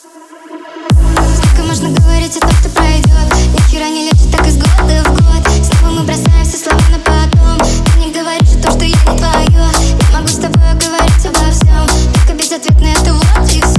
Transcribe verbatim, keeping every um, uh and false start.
Сколько можно говорить о том, что пройдет? Ни хера не лечит так из года в год. Снова мы бросаем все слова на потом. Ты не говоришь о том, что я не твое. Я могу с тобой говорить обо всем, только безответно это вот и все.